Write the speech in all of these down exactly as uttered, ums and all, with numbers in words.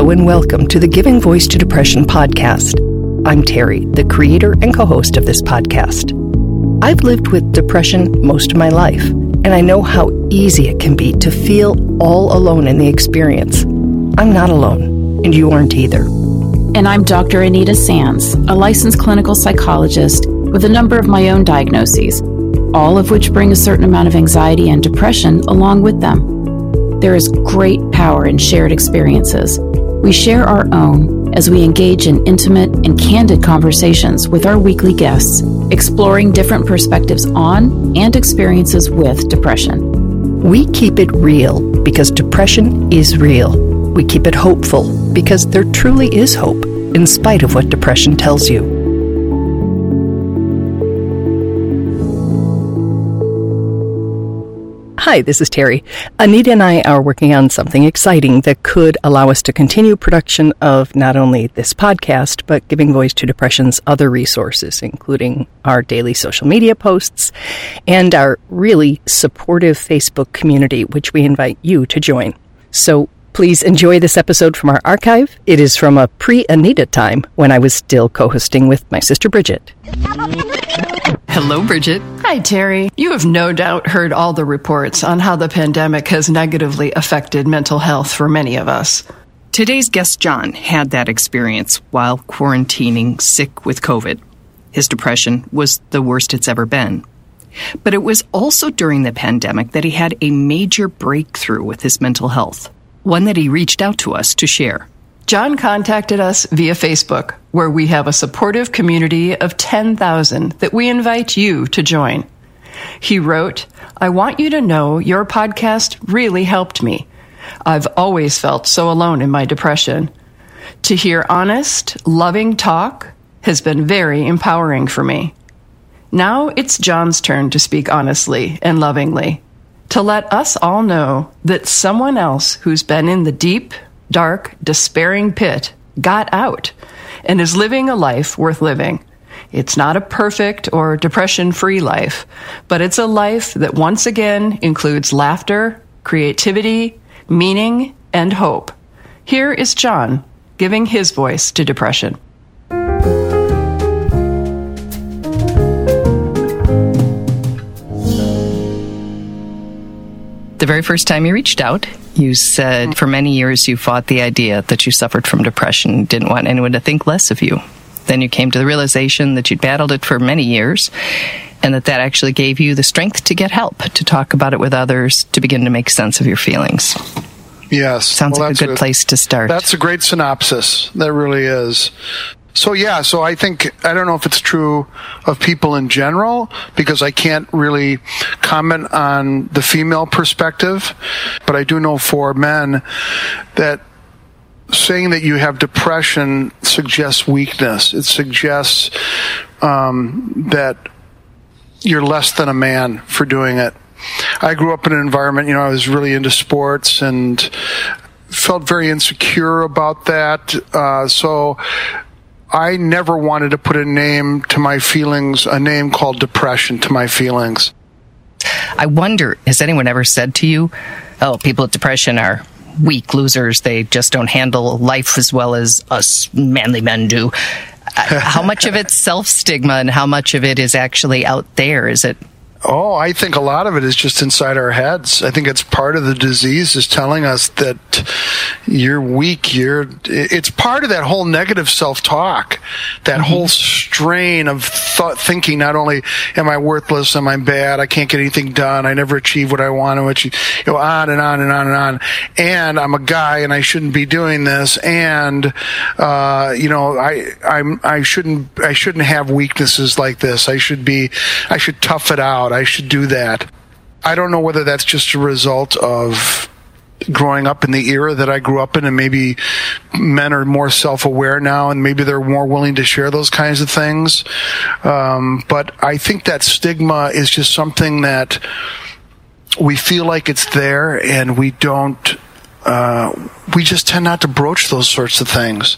Hello and welcome to the Giving Voice to Depression podcast. I'm Terry, the creator and co-host of this podcast. I've lived with depression most of my life, and I know how easy it can be to feel all alone in the experience. I'm not alone, and you aren't either. And I'm Doctor Anita Sands, a licensed clinical psychologist with a number of my own diagnoses, all of which bring a certain amount of anxiety and depression along with them. There is great power in shared experiences. We share our own as we engage in intimate and candid conversations with our weekly guests, exploring different perspectives on and experiences with depression. We keep it real because depression is real. We keep it hopeful because there truly is hope, in spite of what depression tells you. Hi, this is Terry. Anita and I are working on something exciting that could allow us to continue production of not only this podcast, but Giving Voice to Depression's other resources, including our daily social media posts and our really supportive Facebook community, which we invite you to join. So please enjoy this episode from our archive. It is from a pre-Anita time when I was still co-hosting with my sister Bridget. Hello, Bridget. Hi, Terry. You have no doubt heard all the reports on how the pandemic has negatively affected mental health for many of us. Today's guest, John, had that experience while quarantining sick with COVID. His depression was the worst it's ever been. But it was also during the pandemic that he had a major breakthrough with his mental health, one that he reached out to us to share. John contacted us via Facebook, where we have a supportive community of ten thousand that we invite you to join. He wrote, "I want you to know your podcast really helped me. I've always felt so alone in my depression. To hear honest, loving talk has been very empowering for me. Now it's John's turn to speak honestly and lovingly, to let us all know that someone else who's been in the deep, dark, despairing pit got out and is living a life worth living. It's not a perfect or depression-free life, but it's a life that once again includes laughter, creativity, meaning, and hope." Here is John giving his voice to depression. The very first time you reached out, you said for many years you fought the idea that you suffered from depression, didn't want anyone to think less of you. Then you came to the realization that you'd battled it for many years, and that that actually gave you the strength to get help, to talk about it with others, to begin to make sense of your feelings. Yes. Sounds well, like a good a, place to start. That's a great synopsis. That really is. So, yeah, so I think, I don't know if it's true of people in general, because I can't really comment on the female perspective, but I do know for men that saying that you have depression suggests weakness. It suggests um, that you're less than a man for doing it. I grew up in an environment, you know, I was really into sports and felt very insecure about that. Uh, so I never wanted to put a name to my feelings, a name called depression to my feelings. I wonder, has anyone ever said to you, oh, people with depression are weak losers, they just don't handle life as well as us manly men do? How much of it's self-stigma and how much of it is actually out there? Is it? Oh, I think a lot of it is just inside our heads. I think it's part of the disease is telling us that you're weak. You're. It's part of that whole negative self-talk, that mm-hmm. whole strain of thought, thinking. Not only am I worthless, am I bad? I can't get anything done. I never achieve what I want to achieve. You know, on and on and on and on. And I'm a guy, and I shouldn't be doing this. And uh, you know, I I'm I shouldn't I shouldn't have weaknesses like this. I should be. I should tough it out. I should do that. I don't know whether that's just a result of growing up in the era that I grew up in, and maybe men are more self-aware now, and maybe they're more willing to share those kinds of things. Um, but I think that stigma is just something that we feel like it's there, and we don't, uh, we just tend not to broach those sorts of things.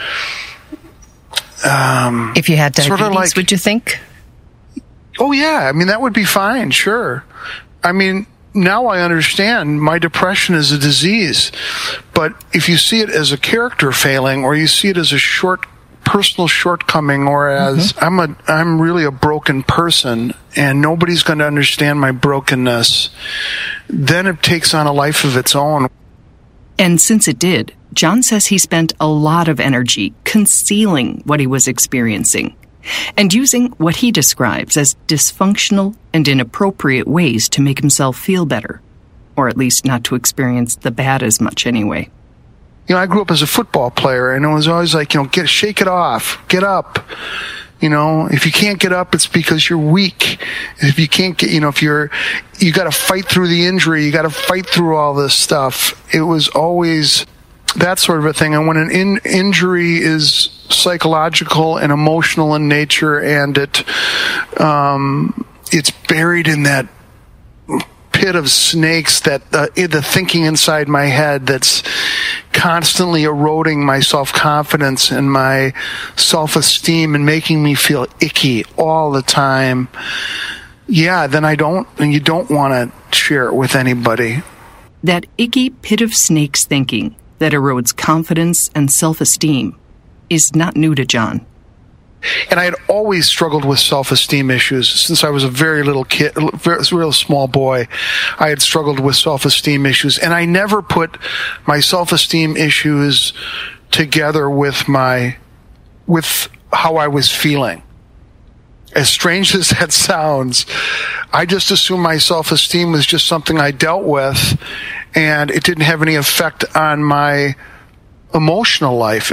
Um, if you had diabetes, sort of like, would you think? Oh, yeah. I mean, that would be fine, sure. I mean, now I understand my depression is a disease. But if you see it as a character failing, or you see it as a short personal shortcoming, or as mm-hmm. I'm a I'm really a broken person and nobody's going to understand my brokenness, then it takes on a life of its own. And since it did, John says he spent a lot of energy concealing what he was experiencing and using what he describes as dysfunctional and inappropriate ways to make himself feel better, or at least not to experience the bad as much anyway. You know, I grew up as a football player, and it was always like, you know, get shake it off, get up. You know, if you can't get up, it's because you're weak. If you can't get, you know, if you're, you got to fight through the injury, you got to fight through all this stuff. It was always that sort of a thing. And when an in, injury is psychological and emotional in nature, and it, um, it's buried in that pit of snakes, that uh, the thinking inside my head that's constantly eroding my self-confidence and my self-esteem and making me feel icky all the time. Yeah, then I don't, and you don't want to share it with anybody. That icky pit of snakes thinking that erodes confidence and self-esteem is not new to John. And I had always struggled with self-esteem issues since I was a very little kid, very, real small boy. I had struggled with self-esteem issues, and I never put my self-esteem issues together with my, with how I was feeling. As strange as that sounds, I just assumed my self-esteem was just something I dealt with, and it didn't have any effect on my emotional life.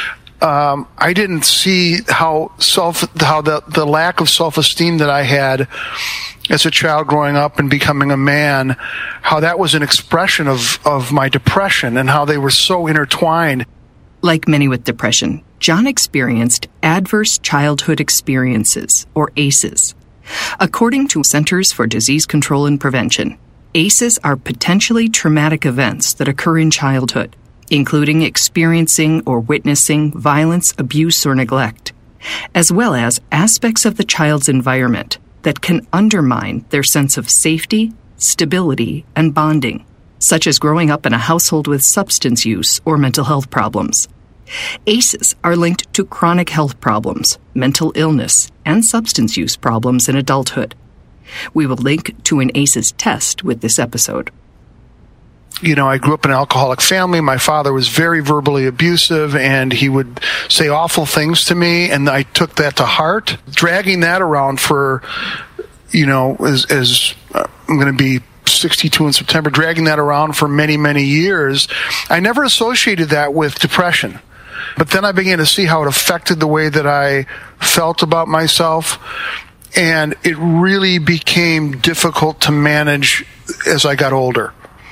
Um, I didn't see how self, how the, the lack of self-esteem that I had as a child growing up and becoming a man, how that was an expression of, of my depression, and how they were so intertwined. Like many with depression, John experienced adverse childhood experiences, or A C Es. According to Centers for Disease Control and Prevention, A C Es are potentially traumatic events that occur in childhood, including experiencing or witnessing violence, abuse, or neglect, as well as aspects of the child's environment that can undermine their sense of safety, stability, and bonding, such as growing up in a household with substance use or mental health problems. A C Es are linked to chronic health problems, mental illness, and substance use problems in adulthood. We will link to an A C Es test with this episode. You know, I grew up in an alcoholic family. My father was very verbally abusive, and he would say awful things to me, and I took that to heart. Dragging that around for, you know, as, as uh, I'm going to be sixty-two in September, dragging that around for many, many years, I never associated that with depression. But then I began to see how it affected the way that I felt about myself, and it really became difficult to manage as I got older.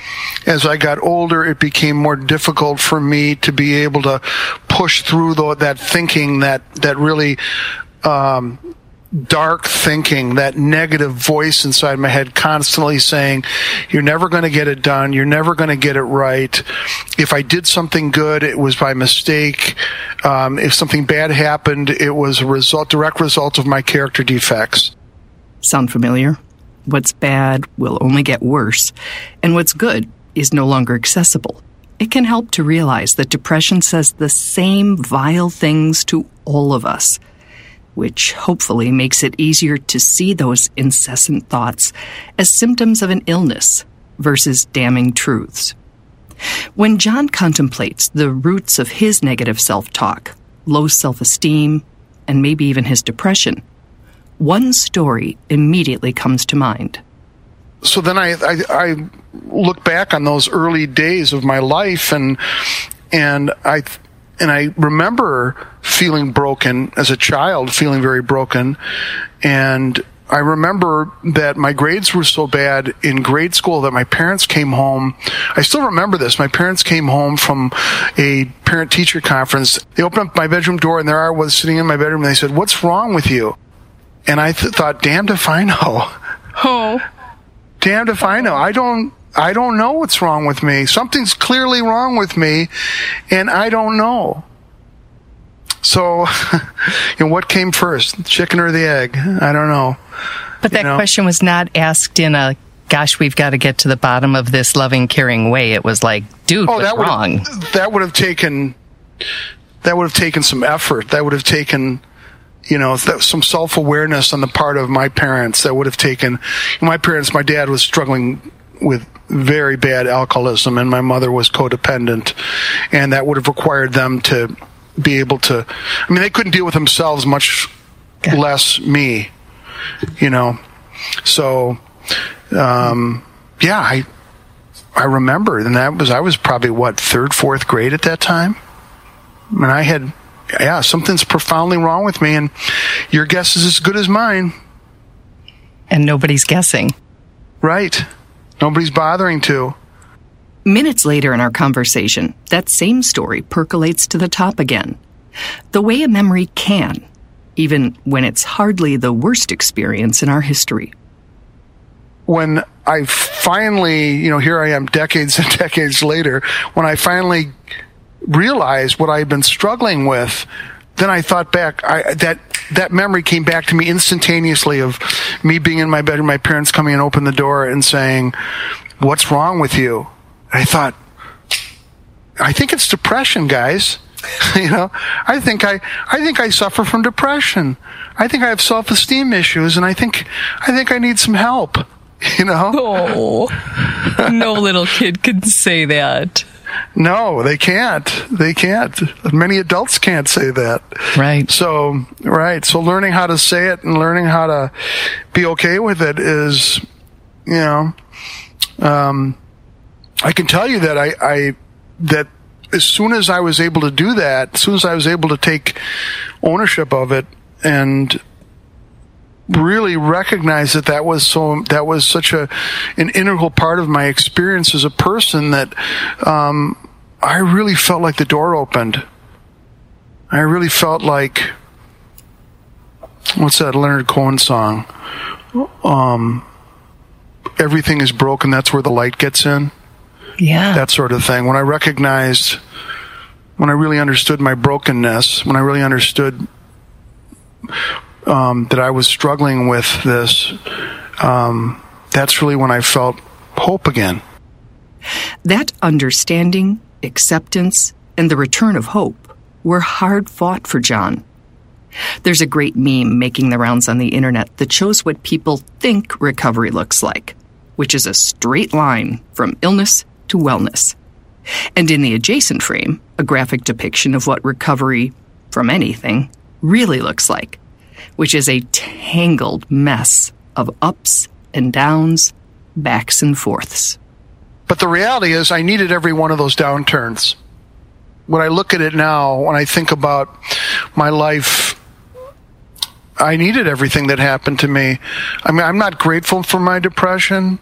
As I got older, it became more difficult for me to be able to push through the, that thinking, that, that really um, dark thinking, that negative voice inside my head constantly saying, you're never going to get it done, you're never going to get it right. If I did something good, it was by mistake. Um, if something bad happened, it was a result, direct result of my character defects. Sound familiar? What's bad will only get worse, and what's good is no longer accessible. It can help to realize that depression says the same vile things to all of us, which hopefully makes it easier to see those incessant thoughts as symptoms of an illness versus damning truths. When John contemplates the roots of his negative self-talk, low self-esteem, and maybe even his depression, one story immediately comes to mind. So then I, I, I look back on those early days of my life, and and I and I remember feeling broken as a child, feeling very broken, and I remember that my grades were so bad in grade school that my parents came home. I still remember this. My parents came home from a parent-teacher conference. They opened up my bedroom door, and there I was sitting in my bedroom, and they said, "What's wrong with you?" And I th- thought, damned if I know. Oh. Damned if I know. I don't, I don't know what's wrong with me. Something's clearly wrong with me, and I don't know. So, you know, what came first, the chicken or the egg? I don't know. But that you know? question was not asked in a gosh, we've got to get to the bottom of this loving, caring way. It was like, dude, oh, what's that wrong? That would have taken, that would have taken some effort. That would have taken, you know, some self-awareness on the part of my parents. That would have taken, my parents, my dad was struggling with very bad alcoholism, and my mother was codependent, and that would have required them to be able to, I mean, they couldn't deal with themselves, much God. less me, you know. So, um, yeah, I I remember, and that was, I was probably, what, third, fourth grade at that time? And I had, yeah, something's profoundly wrong with me, and your guess is as good as mine. And nobody's guessing. Right. Nobody's bothering to. Minutes later in our conversation, that same story percolates to the top again. The way a memory can, even when it's hardly the worst experience in our history. When I finally, you know, here I am decades and decades later, when I finally realized what I had been struggling with, then I thought back, I, that that memory came back to me instantaneously of me being in my bedroom, my parents coming and open the door and saying, "What's wrong with you?" And I thought, I think it's depression, guys. you know, I think I, I think I suffer from depression. I think I have self-esteem issues, and I think, I think I need some help. You know? Oh, no little kid can say that. No, they can't. They can't. Many adults can't say that. Right. So, right. So learning how to say it and learning how to be okay with it is, you know, um, I can tell you that I, I, that as soon as I was able to do that, as soon as I was able to take ownership of it and really recognize that that was so, that was such a, an integral part of my experience as a person, that, um, I really felt like the door opened. I really felt like, what's that Leonard Cohen song? Um, everything is broken, that's where the light gets in. Yeah. That sort of thing. When I recognized, when I really understood my brokenness, when I really understood um, that I was struggling with this, um, that's really when I felt hope again. That understanding, acceptance, and the return of hope were hard fought for John. There's a great meme making the rounds on the internet that shows what people think recovery looks like, which is a straight line from illness to wellness. And in the adjacent frame, a graphic depiction of what recovery from anything really looks like, which is a tangled mess of ups and downs, backs and forths. But the reality is I needed every one of those downturns. When I look at it now, when I think about my life, I needed everything that happened to me. I mean, I'm not grateful for my depression,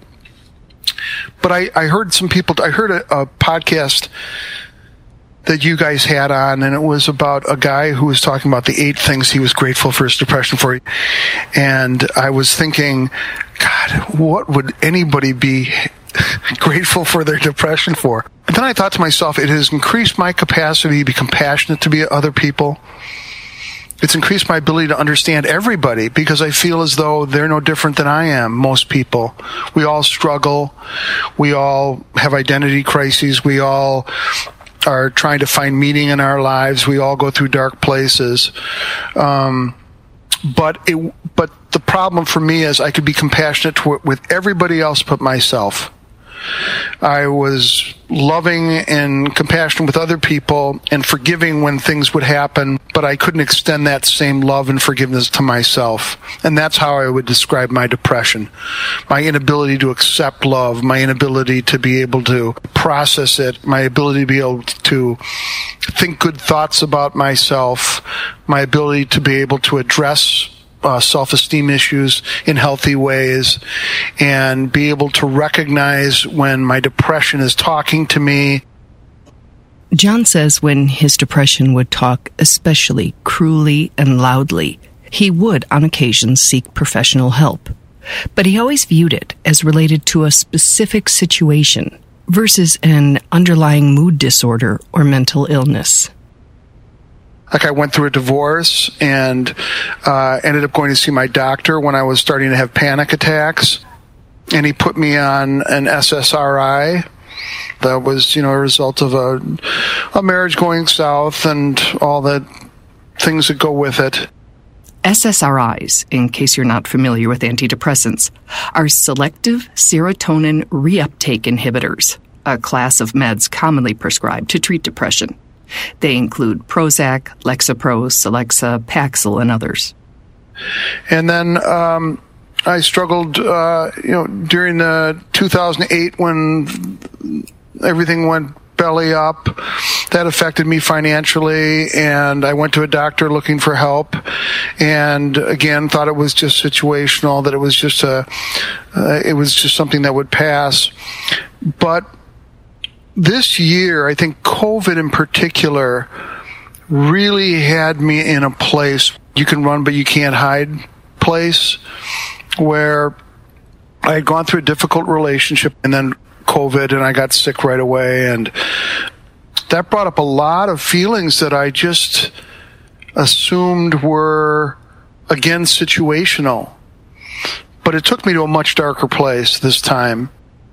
but I, I heard some people, I heard a, a podcast that you guys had on, and it was about a guy who was talking about the eight things he was grateful for his depression for. And I was thinking, God, what would anybody be grateful for their depression for? And then I thought to myself, it has increased my capacity to be compassionate to be other people. It's increased my ability to understand everybody, because I feel as though they're no different than I am, most people. We all struggle. We all have identity crises. We all are trying to find meaning in our lives. We all go through dark places. Um, but it, but the problem for me is I could be compassionate to, with everybody else but myself. I was loving and compassionate with other people and forgiving when things would happen, but I couldn't extend that same love and forgiveness to myself. And that's how I would describe my depression. My inability to accept love, my inability to be able to process it, my ability to be able to think good thoughts about myself, my ability to be able to address Uh, self-esteem issues in healthy ways, and be able to recognize when my depression is talking to me. John says when his depression would talk especially cruelly and loudly, he would on occasion seek professional help. But he always viewed it as related to a specific situation versus an underlying mood disorder or mental illness. Like I went through a divorce and uh, ended up going to see my doctor when I was starting to have panic attacks. and he put me on an S S R I. That was, you know, a result of a, a marriage going south and all the things that go with it. S S R Is, in case you're not familiar with antidepressants, are selective serotonin reuptake inhibitors, a class of meds commonly prescribed to treat depression. They include Prozac, Lexapro, Celexa, Paxil, and others. And then um, I struggled, uh, you know, during the two thousand eight when everything went belly up. That affected me financially, and I went to a doctor looking for help, and again thought it was just situational, that it was just a, uh, it was just something that would pass. But this year, I think COVID in particular really had me in a place you can run but you can't hide place, where I had gone through a difficult relationship and then COVID, and I got sick right away, and that brought up a lot of feelings that I just assumed were, again, situational. But it took me to a much darker place this time.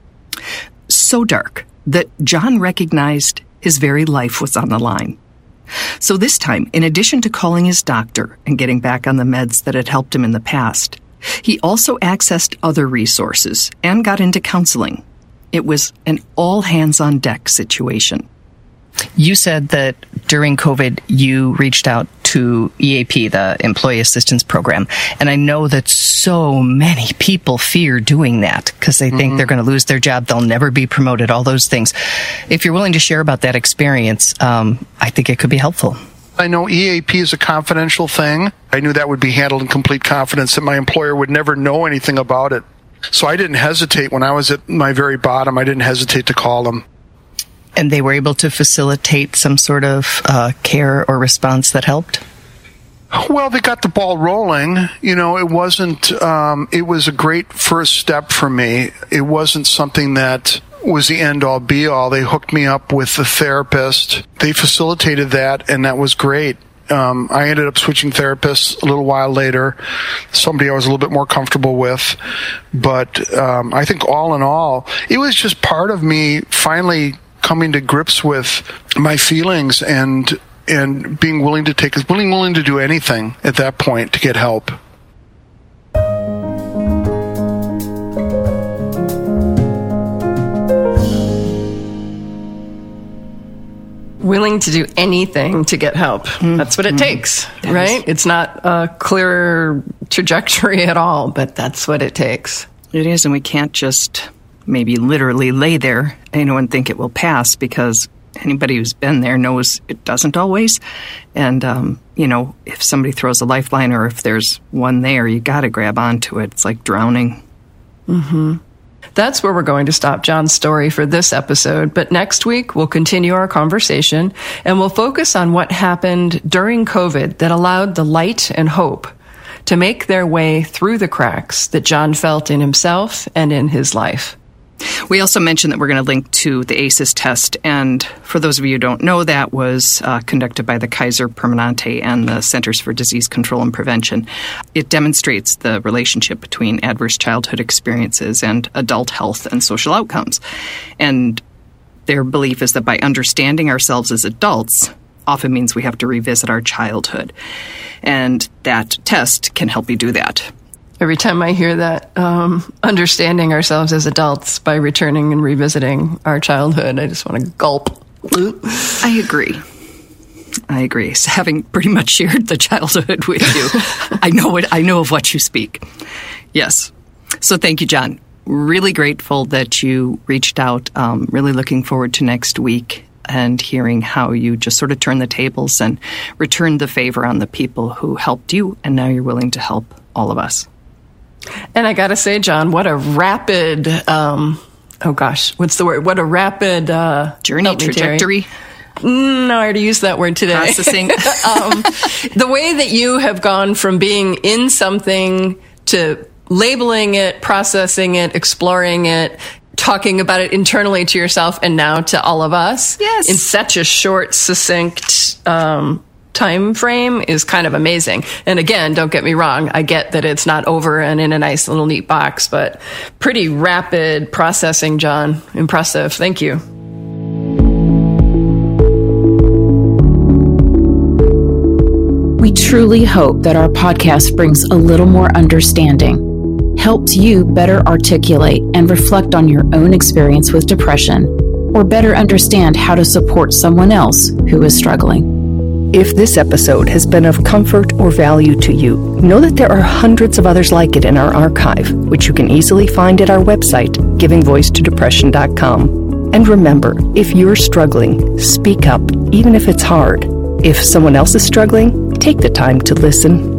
So dark that John recognized his very life was on the line. So this time, in addition to calling his doctor and getting back on the meds that had helped him in the past, he also accessed other resources and got into counseling. It was an all-hands-on-deck situation. You said that during COVID, you reached out to E A P, the Employee Assistance Program. And I know that so many people fear doing that because they think mm-hmm. they're going to lose their job, they'll never be promoted, all those things. If you're willing to share about that experience, um, I think it could be helpful. I know E A P is a confidential thing. I knew that would be handled in complete confidence, that my employer would never know anything about it. So I didn't hesitate. When I was at my very bottom, I didn't hesitate to call them. And they were able to facilitate some sort of uh, care or response that helped? Well, they got the ball rolling. You know, it wasn't, um, it was a great first step for me. It wasn't something that was the end-all, be-all. They hooked me up with a therapist. They facilitated that, and that was great. Um, I ended up switching therapists a little while later, somebody I was a little bit more comfortable with. But um, I think all in all, it was just part of me finally coming to grips with my feelings and and being willing to take, willing, willing to do anything at that point to get help. Willing to do anything to get help. Mm-hmm. That's what it mm-hmm. takes, that right? Is. It's not a clear trajectory at all, but that's what it takes. It is, and we can't just maybe literally lay there, you know, and think it will pass, because anybody who's been there knows it doesn't always. And, um, you know, if somebody throws a lifeline or if there's one there, you got to grab onto it. It's like drowning. Mm-hmm. That's where we're going to stop John's story for this episode. But next week, we'll continue our conversation and we'll focus on what happened during COVID that allowed the light and hope to make their way through the cracks that John felt in himself and in his life. We also mentioned that we're going to link to the A C Es test, and for those of you who don't know, that was uh, conducted by the Kaiser Permanente and the Centers for Disease Control and Prevention. It demonstrates the relationship between adverse childhood experiences and adult health and social outcomes. And their belief is that by understanding ourselves as adults often means we have to revisit our childhood. And that test can help you do that. Every time I hear that, um, understanding ourselves as adults by returning and revisiting our childhood, I just want to gulp. I agree. I agree. So having pretty much shared the childhood with you, I know it. I know of what you speak. Yes. So thank you, John. Really grateful that you reached out. Um, really looking forward to next week and hearing how you just sort of turned the tables and returned the favor on the people who helped you, and now you're willing to help all of us. And I got to say, John, what a rapid, um, oh gosh, what's the word? What a rapid uh, journey, trajectory. No, I already used that word today. Processing. um, the way that you have gone from being in something to labeling it, processing it, exploring it, talking about it internally to yourself, and now to all of us. Yes. In such a short, succinct um time frame is kind of amazing. And again, don't get me wrong, I get that it's not over and in a nice little neat box, but pretty rapid processing, John. Impressive. Thank you. We truly hope that our podcast brings a little more understanding, helps you better articulate and reflect on your own experience with depression, or better understand how to support someone else who is struggling. If this episode has been of comfort or value to you, know that there are hundreds of others like it in our archive, which you can easily find at our website, giving voice to depression dot com. And remember, if you're struggling, speak up, even if it's hard. If someone else is struggling, take the time to listen.